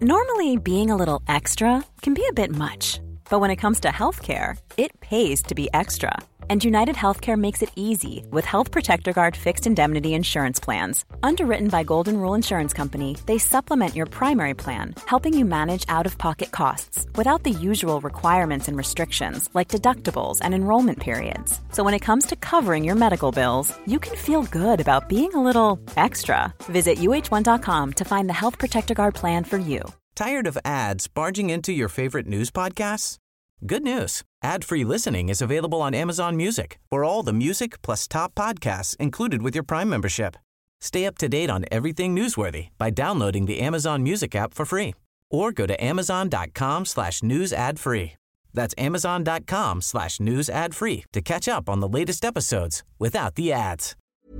Normally, being a little extra can be a bit much, but when it comes to healthcare, it pays to be extra. And United Healthcare makes it easy with Health Protector Guard fixed indemnity insurance plans. Underwritten by Golden Rule Insurance Company, they supplement your primary plan, helping you manage out-of-pocket costs without the usual requirements and restrictions like deductibles and enrollment periods. So when it comes to covering your medical bills, you can feel good about being a little extra. Visit uh1.com to find the Health Protector Guard plan for you. Tired of ads barging into your favorite news podcasts? Good news. Ad-free listening is available on Amazon Music for all the music plus top podcasts included with your Prime membership. Stay up to date on everything newsworthy by downloading the Amazon Music app for free or go to amazon.com/news ad free. That's amazon.com/news ad free to catch up on the latest episodes without the ads.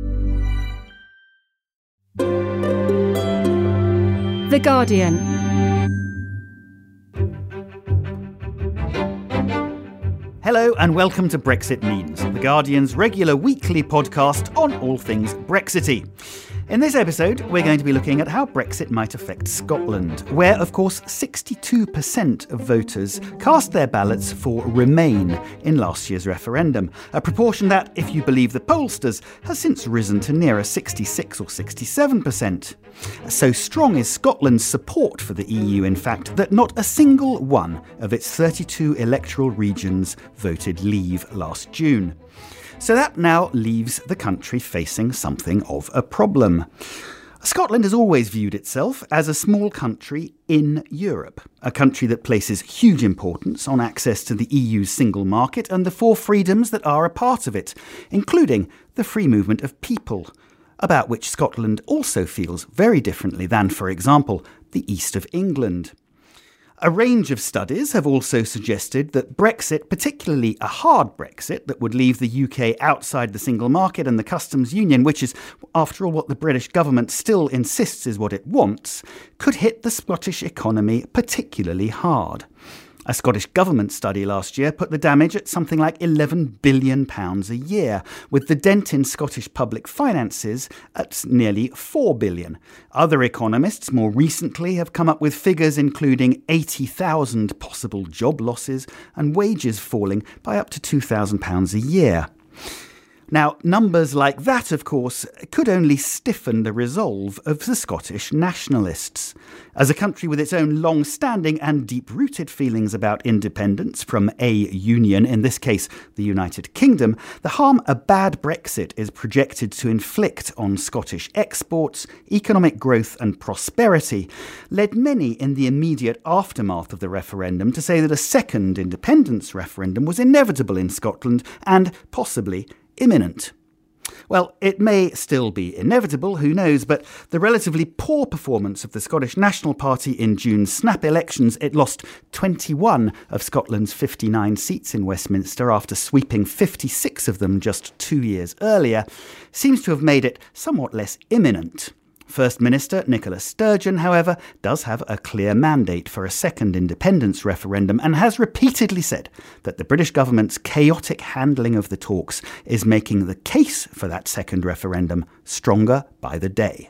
The Guardian. Hello and welcome to Brexit Means, The Guardian's regular weekly podcast on all things Brexity. In this episode, we're going to be looking at how Brexit might affect Scotland, where, of course, 62% of voters cast their ballots for Remain in last year's referendum, a proportion that, if you believe the pollsters, has since risen to nearer 66 or 67%. So strong is Scotland's support for the EU, in fact, that not a single one of its 32 electoral regions voted leave last June. So that now leaves the country facing something of a problem. Scotland has always viewed itself as a small country in Europe, a country that places huge importance on access to the EU's single market and the four freedoms that are a part of it, including the free movement of people, about which Scotland also feels very differently than, for example, the east of England. A range of studies have also suggested that Brexit, particularly a hard Brexit that would leave the UK outside the single market and the customs union, which is, after all, what the British government still insists is what it wants, could hit the Scottish economy particularly hard. A Scottish government study last year put the damage at something like £11 billion a year, with the dent in Scottish public finances at nearly £4 billion. Other economists more recently have come up with figures including 80,000 possible job losses and wages falling by up to £2,000 a year. Now, numbers like that, of course, could only stiffen the resolve of the Scottish nationalists. As a country with its own long-standing and deep-rooted feelings about independence from a union, in this case the United Kingdom, the harm a bad Brexit is projected to inflict on Scottish exports, economic growth and prosperity led many in the immediate aftermath of the referendum to say that a second independence referendum was inevitable in Scotland and possibly imminent. Well, it may still be inevitable, who knows, but the relatively poor performance of the Scottish National Party in June's snap elections, it lost 21 of Scotland's 59 seats in Westminster after sweeping 56 of them just 2 years earlier, seems to have made it somewhat less imminent. First Minister Nicola Sturgeon, however, does have a clear mandate for a second independence referendum and has repeatedly said that the British government's chaotic handling of the talks is making the case for that second referendum stronger by the day.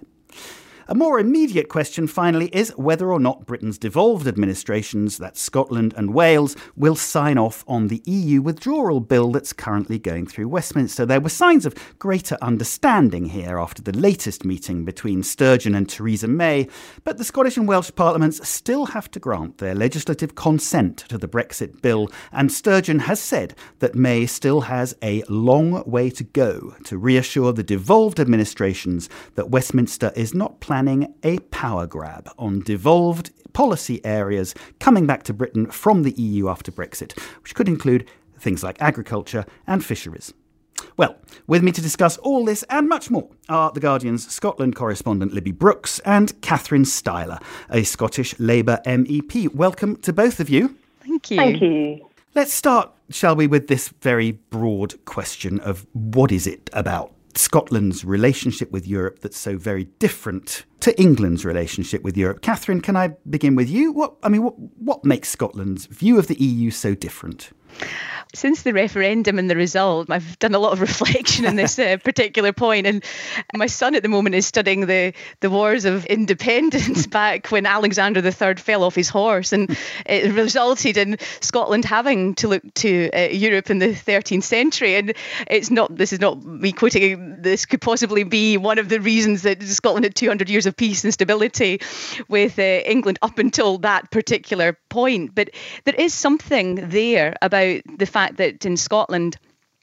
A more immediate question, finally, is whether or not Britain's devolved administrations, that's Scotland and Wales, will sign off on the EU withdrawal bill that's currently going through Westminster. There were signs of greater understanding here after the latest meeting between Sturgeon and Theresa May, but the Scottish and Welsh parliaments still have to grant their legislative consent to the Brexit bill, and Sturgeon has said that May still has a long way to go to reassure the devolved administrations that Westminster is not planning a power grab on devolved policy areas coming back to Britain from the EU after Brexit, which could include things like agriculture and fisheries. Well, with me to discuss all this and much more are The Guardian's Scotland correspondent Libby Brooks and Catherine Styler, a Scottish Labour MEP. Welcome to both of you. Thank you. Thank you. Let's start, shall we, with this very broad question of what is it about Scotland's relationship with Europe that's so very different to England's relationship with Europe. Catherine, can I begin with you? What makes Scotland's view of the EU so different? Since the referendum and the result, I've done a lot of reflection on this particular point. And my son at the moment is studying the wars of independence back when Alexander III fell off his horse. And it resulted in Scotland having to look to Europe in the 13th century. And this is not me quoting, this could possibly be one of the reasons that Scotland had 200 years of peace and stability with England up until that particular point. But there is something there about the fact that in Scotland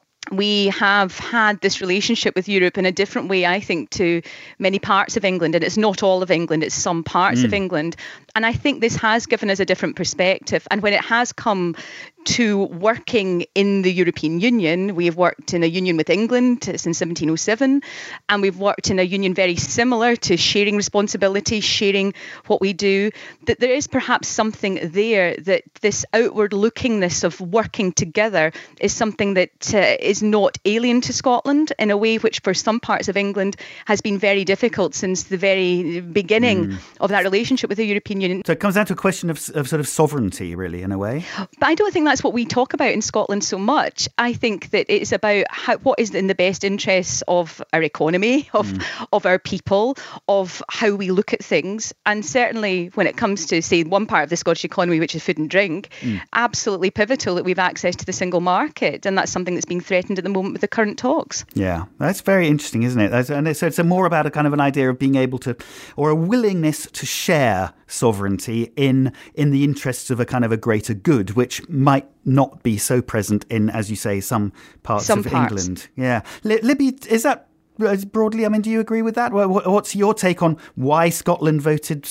we have had this relationship with Europe in a different way, I think, to many parts of England. And it's not all of England, it's some parts of England. And I think this has given us a different perspective. And when it has come to working in the European Union, we have worked in a union with England since 1707, and we've worked in a union very similar to sharing responsibility, sharing what we do, that there is perhaps something there that this outward lookingness of working together is something that is not alien to Scotland in a way which for some parts of England has been very difficult since the very beginning of that relationship with the European Union. So it comes down to a question of sort of sovereignty, really, in a way. But I don't think that's what we talk about in Scotland so much. I think that it's about what is in the best interests of our economy, of our people, of how we look at things. And certainly when it comes to, say, one part of the Scottish economy, which is food and drink, absolutely pivotal that we've access to the single market. And that's something that's being threatened at the moment with the current talks. Yeah, that's very interesting, isn't it? And it's more about a kind of an idea of being able to, or a willingness to share sovereignty in the interests of a kind of a greater good, which might not be so present in, as you say, some parts of England. Yeah. Libby, is that broadly, do you agree with that? What's your take on why Scotland voted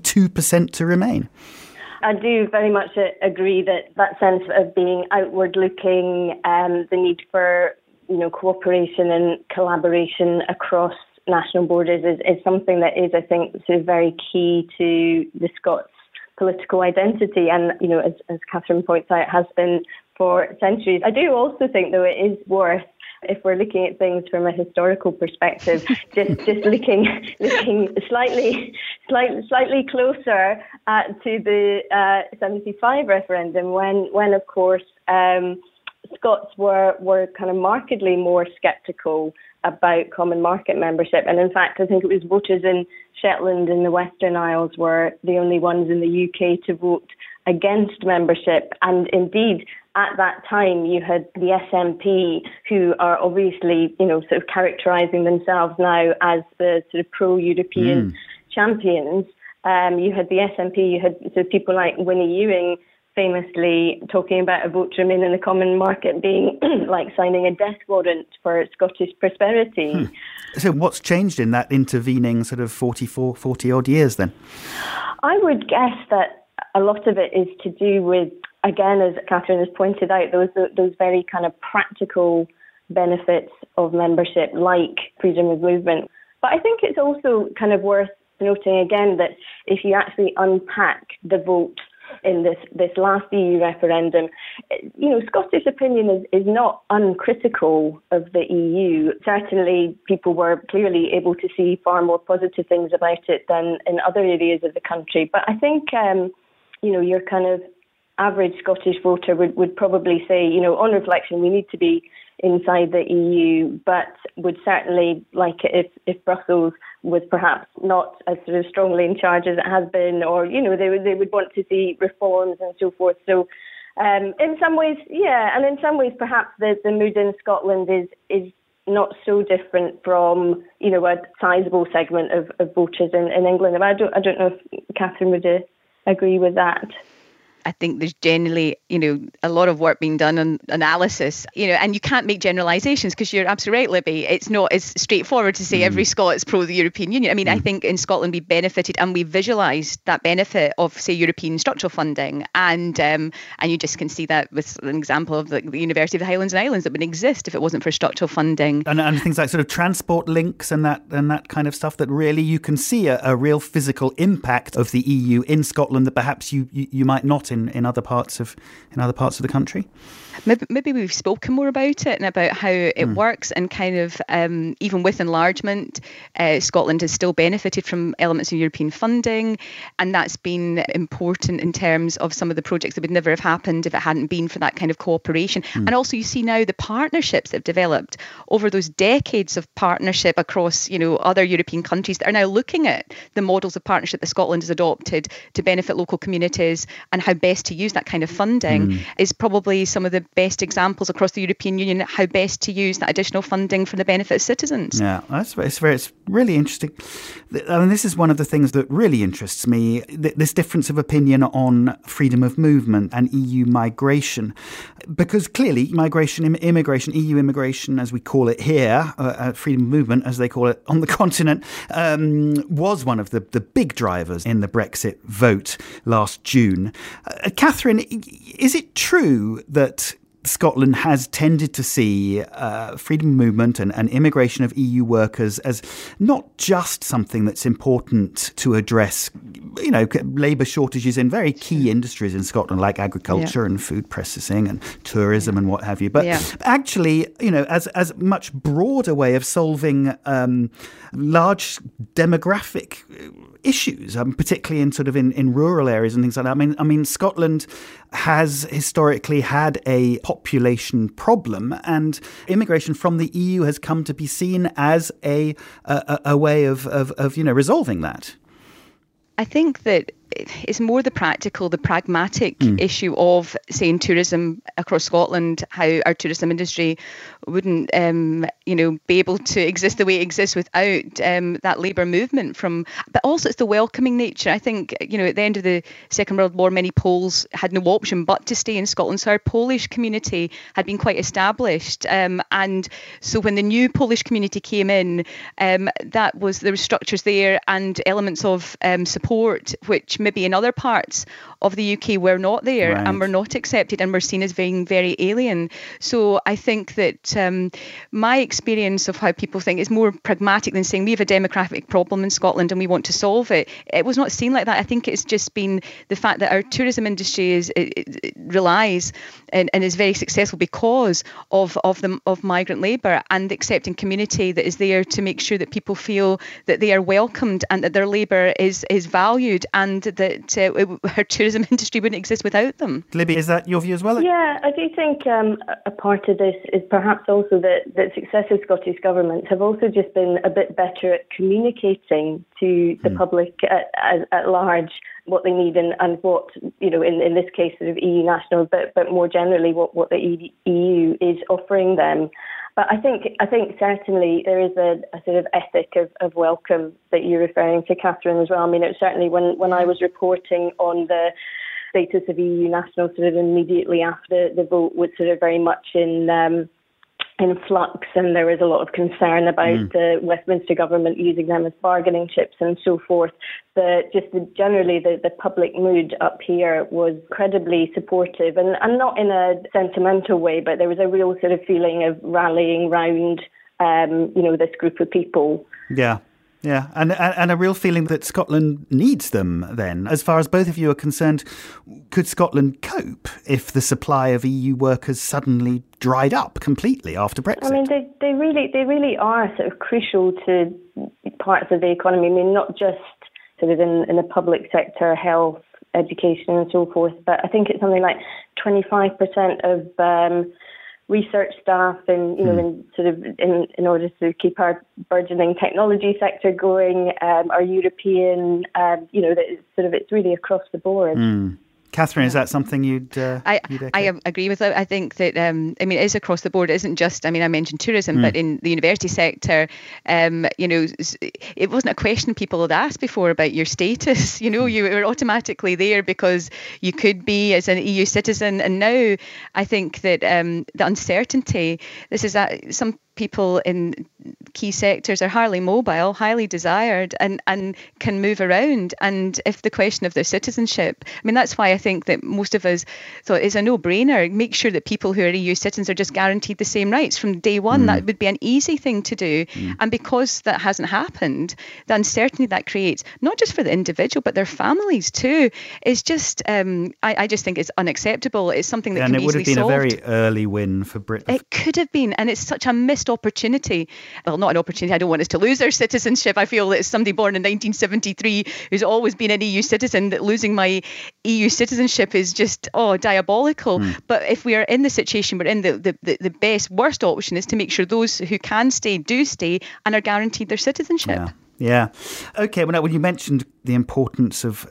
62% to remain? I do very much agree that sense of being outward looking, the need for cooperation and collaboration across national borders is something that is, I think, sort of very key to the Scots political identity, and as Catherine points out, has been for centuries. I do also think, though, it is worth, if we're looking at things from a historical perspective, just looking slightly closer to the 75 referendum, when of course Scots were kind of markedly more sceptical about common market membership. And in fact, I think it was voters in Shetland and the Western Isles were the only ones in the UK to vote against membership. And indeed, at that time, you had the SNP, who are obviously, sort of characterising themselves now as the sort of pro-European champions. You had the SNP, you had sort of people like Winnie Ewing famously talking about a vote to remain in the common market being like signing a death warrant for Scottish prosperity. So what's changed in that intervening sort of 40 odd years then? I would guess that a lot of it is to do with, again, as Catherine has pointed out, those very kind of practical benefits of membership, like freedom of movement. But I think it's also kind of worth noting again that if you actually unpack the vote in this last EU referendum, Scottish opinion is not uncritical of the EU. Certainly, people were clearly able to see far more positive things about it than in other areas of the country. But I think, your kind of average Scottish voter would probably say, on reflection, we need to be inside the EU, but would certainly like it if Brussels was perhaps not as sort of strongly in charge as it has been, or, they would want to see reforms and so forth. So in some ways, and in some ways perhaps the mood in Scotland is not so different from, a sizable segment of voters in England. I don't know if Catherine would agree with that. I think there's generally, a lot of work being done on analysis, and you can't make generalisations because you're absolutely right, Libby. It's not as straightforward to say every Scot's pro the European Union. I think in Scotland we benefited and we visualised that benefit of, say, European structural funding, and you just can see that with an example of the University of the Highlands and Islands that wouldn't exist if it wasn't for structural funding. And things like sort of transport links and that kind of stuff, that really you can see a real physical impact of the EU in Scotland that perhaps you might not out in other parts of the country? Maybe we've spoken more about it and about how it works, and kind of even with enlargement, Scotland has still benefited from elements of European funding, and that's been important in terms of some of the projects that would never have happened if it hadn't been for that kind of cooperation. And also you see now the partnerships that have developed over those decades of partnership across, other European countries that are now looking at the models of partnership that Scotland has adopted to benefit local communities, and how best to use that kind of funding is probably some of the best examples across the European Union, how best to use that additional funding for the benefit of citizens. Yeah, it's really interesting. I mean, this is one of the things that really interests me, this difference of opinion on freedom of movement and EU migration. Because clearly migration, immigration, EU immigration, as we call it here, freedom of movement, as they call it on the continent, was one of the big drivers in the Brexit vote last June. Catherine, is it true that Scotland has tended to see freedom of movement and immigration of EU workers as not just something that's important to address, labour shortages in very key industries in Scotland, like agriculture and food processing and tourism and what have you, but actually, as a much broader way of solving large demographic issues, particularly in rural areas and things like that. I mean, Scotland has historically had a population problem, and immigration from the EU has come to be seen as a way of resolving that. I think that it's more the pragmatic issue of, say, in tourism across Scotland, how our tourism industry wouldn't, be able to exist the way it exists without that labour movement but also it's the welcoming nature. I think, at the end of the Second World War, many Poles had no option but to stay in Scotland. So our Polish community had been quite established. And so when the new Polish community came in, there were structures there and elements of support, which maybe in other parts of the UK were not there and were not accepted and were seen as being very alien. So I think that my experience of how people think is more pragmatic than saying we have a demographic problem in Scotland and we want to solve it. It was not seen like that. I think it's just been the fact that our tourism industry relies and is very successful because of migrant labour and the accepting community that is there to make sure that people feel that they are welcomed and that their labour is valued, and that our tourism industry wouldn't exist without them. Libby, is that your view as well? Yeah, I do think a part of this is perhaps also that successive Scottish governments have also just been a bit better at communicating to the public at large what they need and what, in this case, sort of EU nationals, but more generally what the EU is offering them. But I think certainly there is a sort of ethic of welcome that you're referring to, Catherine, as well. I mean, it certainly when I was reporting on the status of EU nationals sort of immediately after the vote was sort of very much in flux, and there was a lot of concern about the Westminster government using them as bargaining chips and so forth. Generally the public mood up here was incredibly supportive and not in a sentimental way, but there was a real sort of feeling of rallying round this group of people. Yeah. Yeah, and a real feeling that Scotland needs them then. As far as both of you are concerned, could Scotland cope if the supply of EU workers suddenly dried up completely after Brexit? I mean, they really are sort of crucial to parts of the economy. I mean, not just sort of in the public sector, health, education and so forth, but I think it's something like 25% of research staff and in order to keep our burgeoning technology sector going, are European. It's really across the board. Catherine, is that something you'd I agree with that. I think that, it is across the board. It isn't just, I mentioned tourism, but in the university sector, it wasn't a question people had asked before about your status. You were automatically there because you could be as an EU citizen. And now I think that the uncertainty, this is some people in key sectors are highly mobile, highly desired, and can move around. And if the question of their citizenship, I mean, that's why I think that most of us thought it's a no-brainer. Make sure that people who are EU citizens are just guaranteed the same rights from day one. That would be an easy thing to do. And because that hasn't happened, the uncertainty that creates, not just for the individual, but their families too, is just, I just think it's unacceptable. It's something that can be easily solved. And it would have been a very early win for Britain. It could have been, and it's such a missed opportunity. Well, not an opportunity. I don't want us to lose our citizenship. I feel that as somebody born in 1973 who's always been an EU citizen, that losing my EU citizenship is just, diabolical. But if we are in the situation we're in, the worst option is to make sure those who can stay do stay and are guaranteed their citizenship. Yeah. Okay. Well, now, when you mentioned the importance of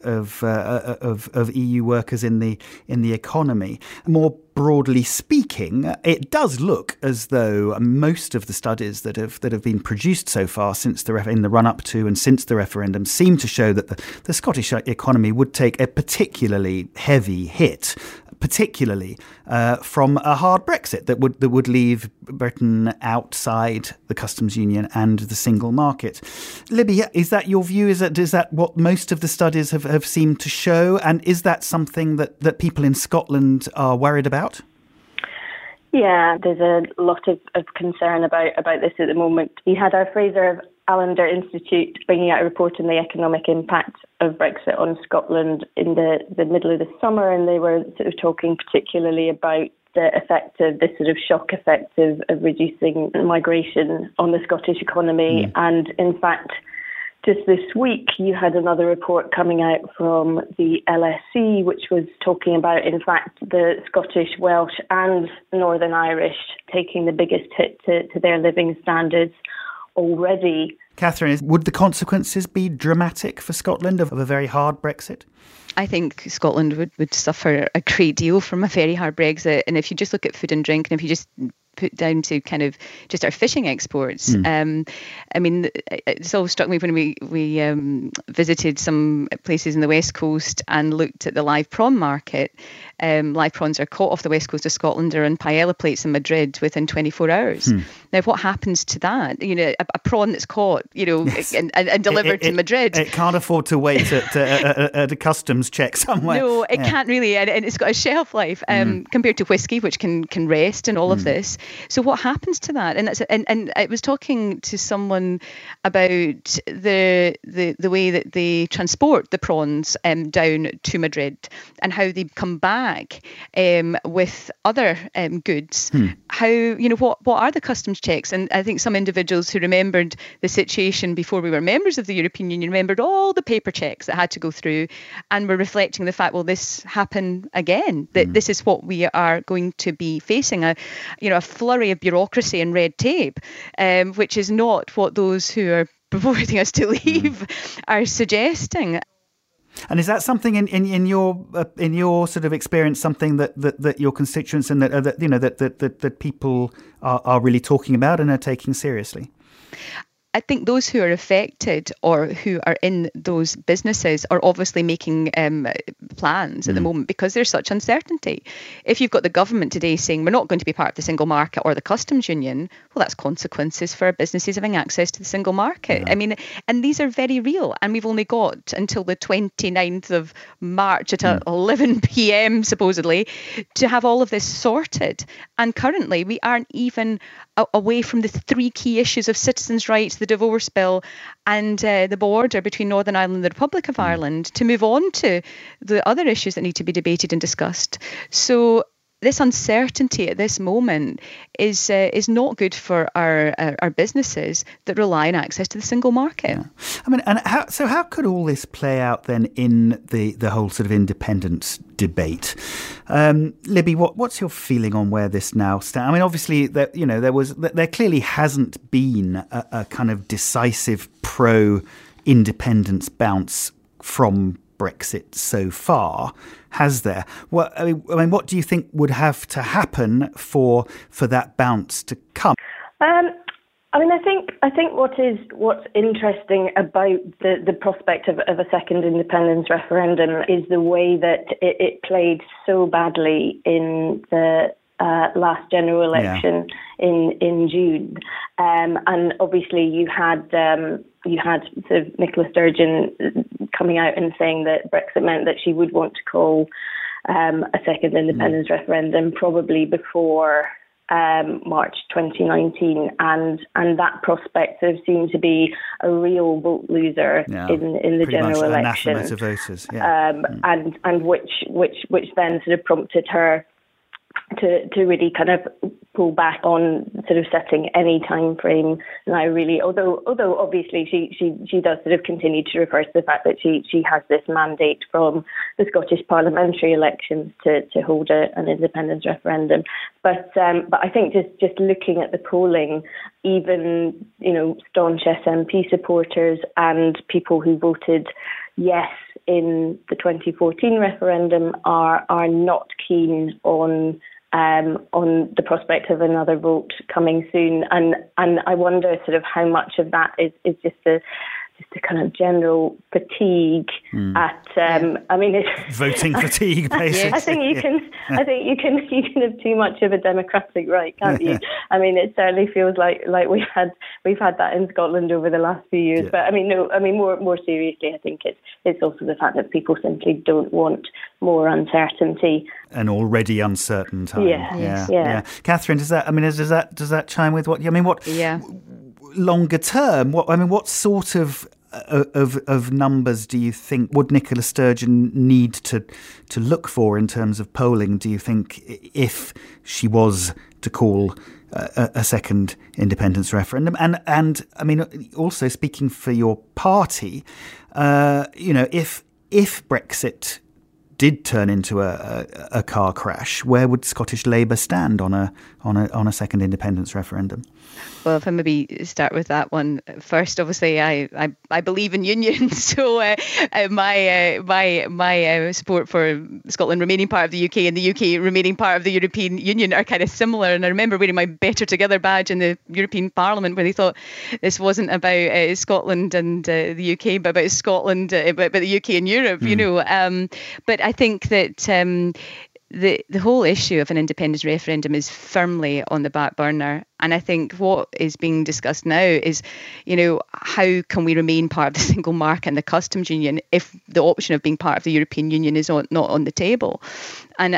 EU workers in the economy, more broadly speaking, it does look as though most of the studies that have been produced so far since in the run up to and since the referendum seem to show that the Scottish economy would take a particularly heavy hit, particularly from a hard Brexit that would leave Britain outside the customs union and the single market. Libby, is that your view? Is that what most of the studies have seemed to show? And is that something that people in Scotland are worried about? Yeah, there's a lot of concern about this at the moment. We had our Fraser Allender Institute bringing out a report on the economic impact of Brexit on Scotland in the middle of the summer, and they were sort of talking particularly about the effect of this sort of shock effect of reducing migration on the Scottish economy. And in fact, just this week, you had another report coming out from the LSE, which was talking about, in fact, the Scottish, Welsh and Northern Irish taking the biggest hit to their living standards already. Catherine, would the consequences be dramatic for Scotland of a very hard Brexit? I think Scotland would suffer a great deal from a very hard Brexit. And if you just look at food and drink, and if you just put down to kind of just our fishing exports. I mean, it's all struck me when we visited some places in the West Coast and looked at the live prawn market. Live prawns are caught off the west coast of Scotland or on paella plates in Madrid within 24 hours. Now, what happens to that? You know, a prawn that's caught, yes. and delivered to Madrid. It can't afford to wait at a customs check somewhere. No, it can't really, and it's got a shelf life compared to whiskey, which can rest and all of this. So what happens to that? And I was talking to someone about the way that they transport the prawns down to Madrid and how they come back with other goods. How, what are the customs checks? And I think some individuals who remembered the situation before we were members of the European Union remembered all the paper checks that had to go through and were reflecting the fact, well, this happened again, that this is what we are going to be facing, a flurry of bureaucracy and red tape, which is not what those who are proposing us to leave are suggesting. And is that something in your sort of experience, something that your constituents and that people are really talking about and are taking seriously? I think those who are affected or who are in those businesses are obviously making plans at the moment because there's such uncertainty. If you've got the government today saying we're not going to be part of the single market or the customs union, well, that's consequences for businesses having access to the single market. I mean, and these are very real. And we've only got until the 29th of March at 11 p.m. supposedly to have all of this sorted. And currently we aren't even away from the three key issues of citizens' rights, the divorce bill and the border between Northern Ireland and the Republic of Ireland to move on to the other issues that need to be debated and discussed. So this uncertainty at this moment is not good for our businesses that rely on access to the single market. Yeah. I mean, and how could all this play out then in the whole sort of independence debate? Libby, what's your feeling on where this now stands? I mean, obviously, there clearly hasn't been a kind of decisive pro-independence bounce from Brexit so far, has there? Well, I mean, what do you think would have to happen for that bounce to come? I think what's interesting about the prospect of a second independence referendum is the way that it played so badly in the last general election in June, and obviously you had sort of Nicola Sturgeon coming out and saying that Brexit meant that she would want to call a second independence referendum probably before March 2019, and that prospect sort of seemed to be a real vote loser in the general election. Anathema to voters, and which then sort of prompted her to really kind of pull back on sort of setting any time frame now, really, although obviously she does sort of continue to refer to the fact that she has this mandate from the Scottish parliamentary elections to hold an independence referendum. But I think just looking at the polling, even, you know, staunch SNP supporters and people who voted yes in the 2014 referendum are not keen on the prospect of another vote coming soon, and I wonder sort of how much of that is just a kind of general fatigue at I mean it's voting fatigue basically. I think you can have too much of a democratic right, can't you? I mean it certainly feels like we've had that in Scotland over the last few years. But I mean more seriously, I think it's also the fact that people simply don't want more uncertainty. An already uncertain time. Yeah. Catherine, does that chime with what longer term? What sort of numbers do you think would Nicola Sturgeon need to look for in terms of polling, do you think, if she was to call a second independence referendum? And I mean, also speaking for your party, if Brexit did turn into a car crash, where would Scottish Labour stand on a second independence referendum? Well, if I maybe start with that one first, obviously I believe in unions, so my support for Scotland remaining part of the UK and the UK remaining part of the European Union are kind of similar. And I remember wearing my Better Together badge in the European Parliament, where they thought this wasn't about Scotland and the UK, but about Scotland, but the UK and Europe, you know. But I think that the whole issue of an independence referendum is firmly on the back burner. And I think what is being discussed now is, you know, how can we remain part of the single market and the customs union if the option of being part of the European Union is not on the table? And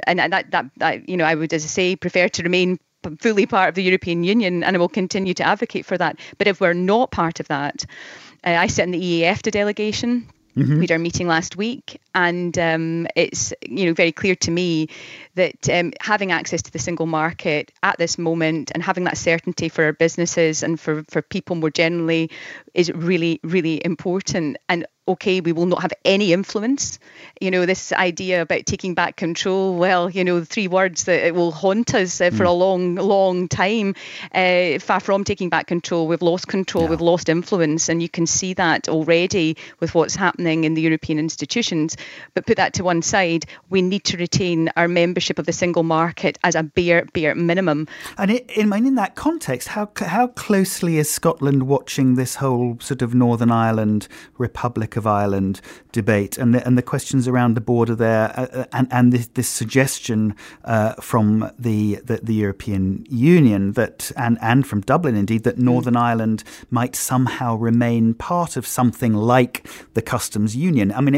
that you know, I would, as I say, prefer to remain fully part of the European Union, and I will continue to advocate for that. But if we're not part of that, I sit in the EAFTA delegation. Mm-hmm. We had our meeting last week, and it's, you know, very clear to me that having access to the single market at this moment and having that certainty for our businesses and for people more generally is really, really important. And okay, we will not have any influence. You know, this idea about taking back control, well, you know, the three words that it will haunt us for a long, long time. Far from taking back control, we've lost control, we've lost influence, and you can see that already with what's happening in the European institutions. But put that to one side, we need to retain our membership of the single market as a bare minimum. And in that context, how closely is Scotland watching this whole sort of Northern Ireland, Republic of Ireland debate and the questions around the border there, and this suggestion from the European Union that and from Dublin indeed that Northern Ireland might somehow remain part of something like the customs union? I mean,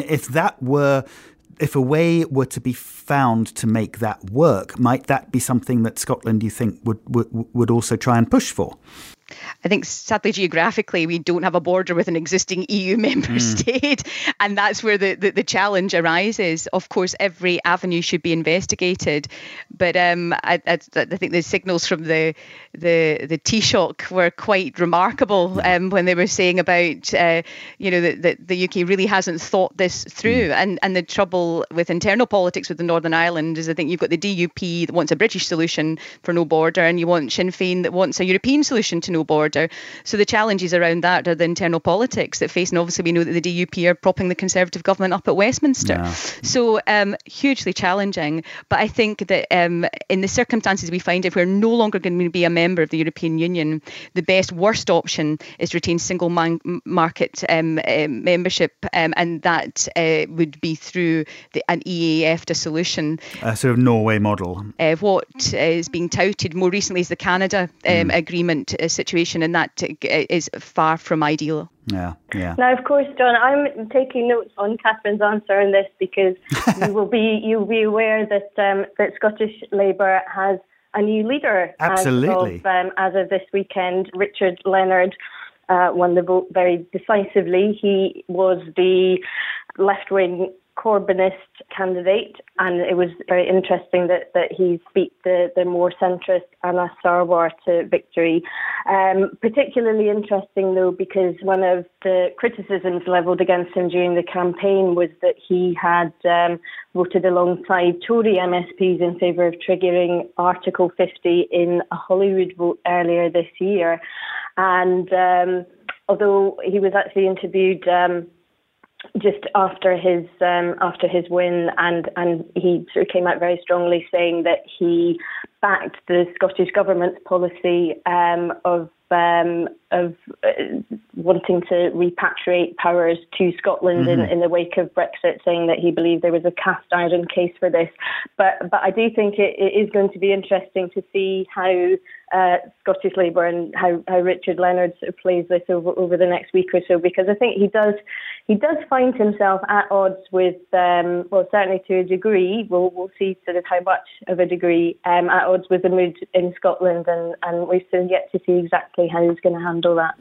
if a way were to be found to make that work, might that be something that Scotland, you think, would also try and push for? I think sadly geographically we don't have a border with an existing EU member state, and that's where the challenge arises. Of course, every avenue should be investigated, but I think the signals from the Taoiseach were quite remarkable when they were saying about that the UK really hasn't thought this through, and the trouble with internal politics with the Northern Ireland is I think you've got the DUP that wants a British solution for no border, and you want Sinn Féin that wants a European solution to no border. So the challenges around that are the internal politics that face, and obviously we know that the DUP are propping the Conservative government up at Westminster. Yeah. So hugely challenging. But I think that in the circumstances we find, if we're no longer going to be a member of the European Union, the worst option is to retain single market membership, and that would be through an EEA-EFTA solution. A sort of Norway model. What is being touted more recently is the Canada agreement situation, and that is far from ideal. Yeah. Now, of course, John, I'm taking notes on Catherine's answer on this because you'll be aware that Scottish Labour has a new leader. Absolutely. As of this weekend, Richard Leonard won the vote very decisively. He was the left-wing Corbynist candidate, and it was very interesting that he beat the more centrist Anas Sarwar to victory. Particularly interesting, though, because one of the criticisms levelled against him during the campaign was that he had voted alongside Tory MSPs in favour of triggering Article 50 in a Holyrood vote earlier this year. And although he was actually interviewed just after his win, and he sort of came out very strongly saying that he backed the Scottish government's policy of wanting to repatriate powers to Scotland in the wake of Brexit, saying that he believed there was a cast iron case for this. But I do think it is going to be interesting to see how Scottish Labour and how Richard Leonard sort of plays this over the next week or so, because I think he does find himself at odds with, certainly to a degree, we'll see sort of how much of a degree, at odds with the mood in Scotland, and we've still yet to see exactly how he's going to handle that.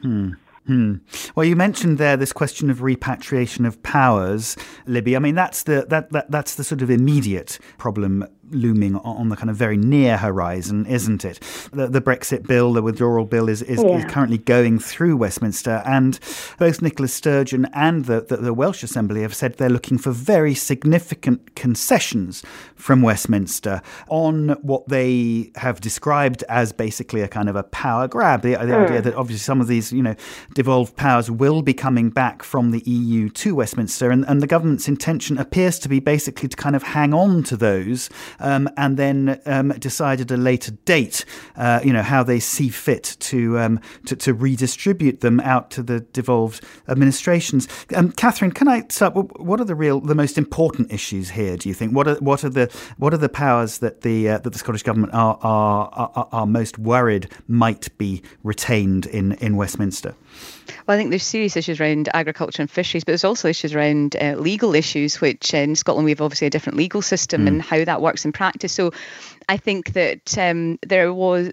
Well, you mentioned there this question of repatriation of powers, Libby. I mean, that's the sort of immediate problem looming on the kind of very near horizon, isn't it? The Brexit bill, the withdrawal bill, is currently going through Westminster, and both Nicola Sturgeon and the Welsh Assembly have said they're looking for very significant concessions from Westminster on what they have described as basically a kind of a power grab. The idea that obviously some of these, devolved powers will be coming back from the EU to Westminster, and the government's intention appears to be basically to kind of hang on to those and then decide at a later date, how they see fit to redistribute them out to the devolved administrations. Catherine, can I start? What are the most important issues here? Do you think? What are the powers that the Scottish government are most worried might be retained in Westminster? Well, I think there's serious issues around agriculture and fisheries, but there's also issues around legal issues, which in Scotland we have obviously a different legal system and how that works in practice. So I think that there was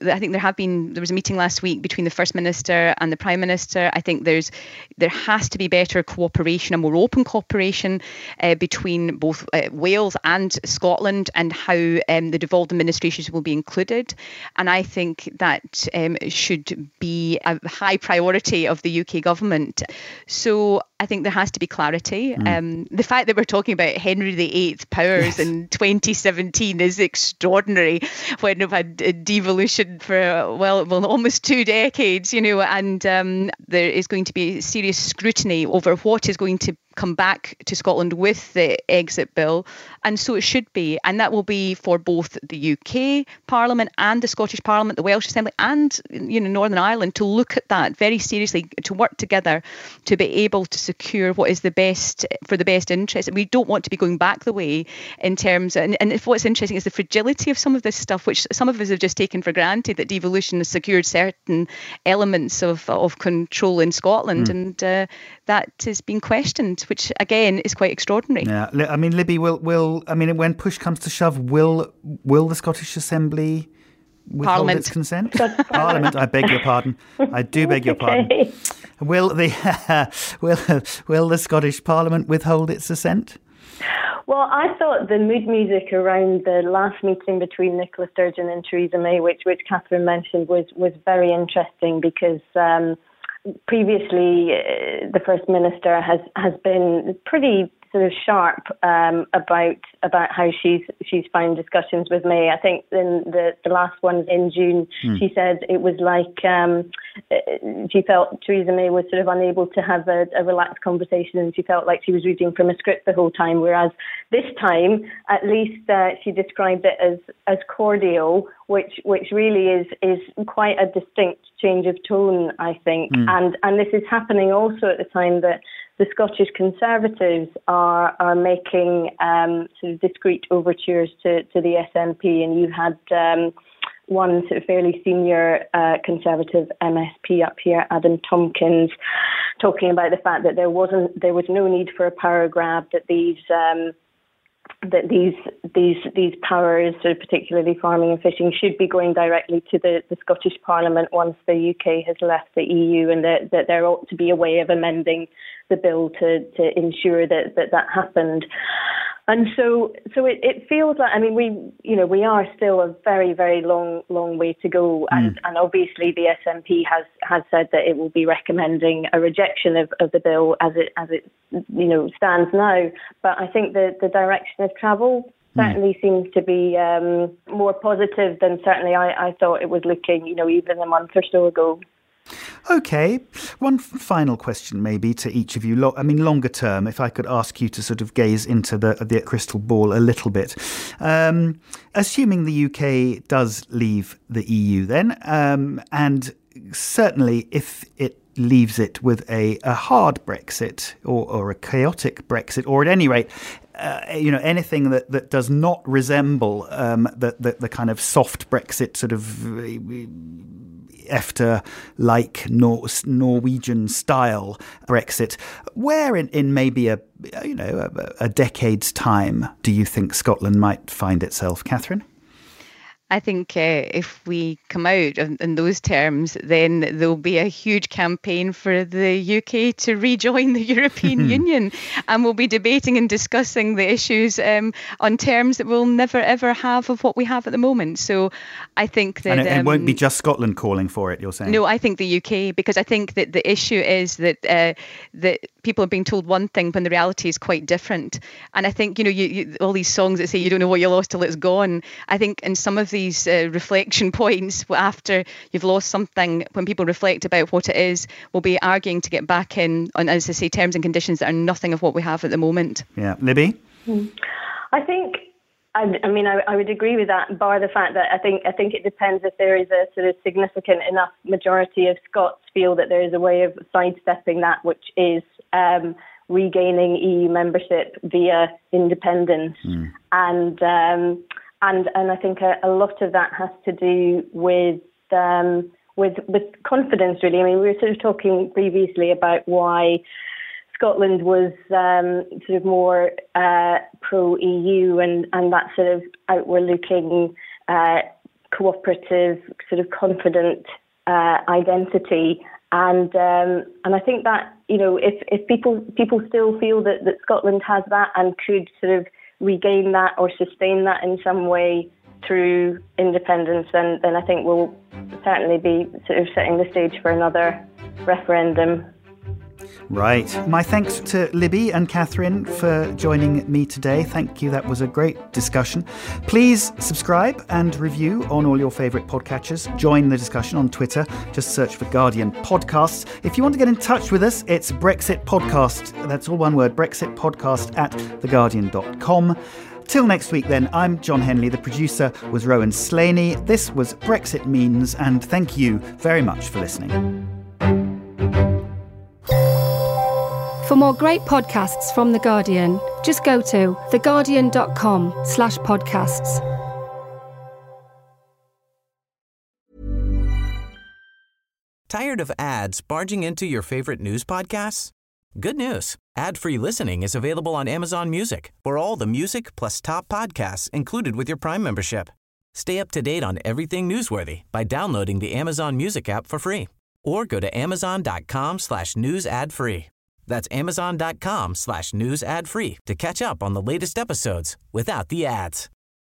a meeting last week between the First Minister and the Prime Minister. I think there has to be better cooperation, a more open cooperation between both Wales and Scotland, and how the devolved administrations will be included. And I think that should be a high priority of the UK government. So I think there has to be clarity. The fact that we're talking about Henry VIII powers in 2017 is extraordinary, when we've had devolution for almost 2 decades, and there is going to be serious scrutiny over what is going to come back to Scotland with the exit bill, and so it should be, and that will be for both the UK Parliament and the Scottish Parliament, the Welsh Assembly and Northern Ireland, to look at that very seriously, to work together to be able to secure what is the best for the best interest. We don't want to be going back the way in terms, and if what's interesting is the fragility of some of this stuff, which some of us have just taken for granted, that devolution has secured certain elements of control in Scotland, and that is being questioned, which again is quite extraordinary. Yeah, I mean, Libby, when push comes to shove, will the Scottish Assembly withhold its consent? Parliament, I beg your pardon. I do beg your pardon. Will the Scottish Parliament withhold its assent? Well, I thought the mood music around the last meeting between Nicola Sturgeon and Theresa May, which Catherine mentioned, was very interesting, because previously the First Minister has been pretty sort of sharp about how she's found discussions with May. I think in the last one in June, she said it was like she felt Theresa May was sort of unable to have a relaxed conversation, and she felt like she was reading from a script the whole time. Whereas this time, at least she described it as cordial, which really is quite a distinct change of tone, I think. And this is happening also at the time that the Scottish Conservatives are making sort of discreet overtures to the SNP, and you've had one sort of fairly senior Conservative MSP up here, Adam Tompkins, talking about the fact that there was no need for a power grab, that these powers, particularly farming and fishing, should be going directly to the Scottish Parliament once the UK has left the EU, and that there ought to be a way of amending the bill to ensure that happened. And so it feels like, I mean, we are still a very, very long way to go. And obviously the SNP has said that it will be recommending a rejection of the bill as it stands now. But I think the direction of travel certainly seems to be more positive than certainly I thought it was looking, even a month or so ago. OK, one final question maybe to each of you. Longer term, if I could ask you to sort of gaze into the crystal ball a little bit. Assuming the UK does leave the EU then, and certainly if it leaves it with a hard Brexit or a chaotic Brexit, or at any rate, anything that does not resemble the kind of soft Brexit sort of EFTA-like Norwegian style Brexit, where in maybe a decade's time do you think Scotland might find itself, Catherine? I think if we come out in those terms, then there'll be a huge campaign for the UK to rejoin the European Union, and we'll be debating and discussing the issues on terms that we'll never ever have of what we have at the moment. So I think that... And it won't be just Scotland calling for it, you're saying? No, I think the UK, because I think that the issue is that people are being told one thing when the reality is quite different. And I think, you all these songs that say you don't know what you lost till it's gone, I think in some of these reflection points after you've lost something, when people reflect about what it is, we'll be arguing to get back in on, as I say, terms and conditions that are nothing of what we have at the moment. Yeah. Libby? I think, I would agree with that, bar the fact that I think it depends if there is a sort of significant enough majority of Scots feel that there is a way of sidestepping that, which is regaining EU membership via independence. And I think a lot of that has to do with confidence, really. I mean, we were sort of talking previously about why Scotland was sort of more pro-EU and that sort of outward-looking, cooperative, sort of confident identity. And I think that, if people still feel that Scotland has that and could sort of regain that or sustain that in some way through independence, then I think we'll certainly be sort of setting the stage for another referendum. Right. My thanks to Libby and Catherine for joining me today. Thank you. That was a great discussion. Please subscribe and review on all your favourite podcatchers. Join the discussion on Twitter. Just search for Guardian Podcasts. If you want to get in touch with us, it's Brexit Podcast. That's all one word, Brexit Podcast @theguardian.com. Till next week then, I'm John Henley. The producer was Rowan Slaney. This was Brexit Means, and thank you very much for listening. For more great podcasts from The Guardian, just go to theguardian.com/podcasts. Tired of ads barging into your favorite news podcasts? Good news. Ad-free listening is available on Amazon Music for all the music plus top podcasts included with your Prime membership. Stay up to date on everything newsworthy by downloading the Amazon Music app for free or go to amazon.com/news ad free. That's amazon.com/news ad free to catch up on the latest episodes without the ads.